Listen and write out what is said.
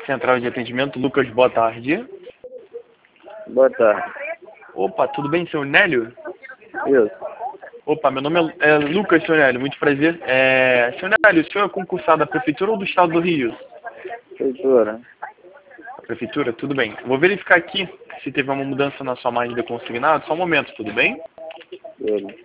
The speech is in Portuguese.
Central de atendimento, Lucas, boa tarde. Boa tarde. Opa, tudo bem, senhor Nélio? Isso. Opa, meu nome é Lucas, senhor Nélio, muito prazer. Senhor Nélio, o senhor é concursado da Prefeitura ou do Estado do Rio? Prefeitura. Prefeitura, tudo bem. Vou verificar aqui se teve uma mudança na sua margem de consignado. Só um momento, tudo bem? Ele.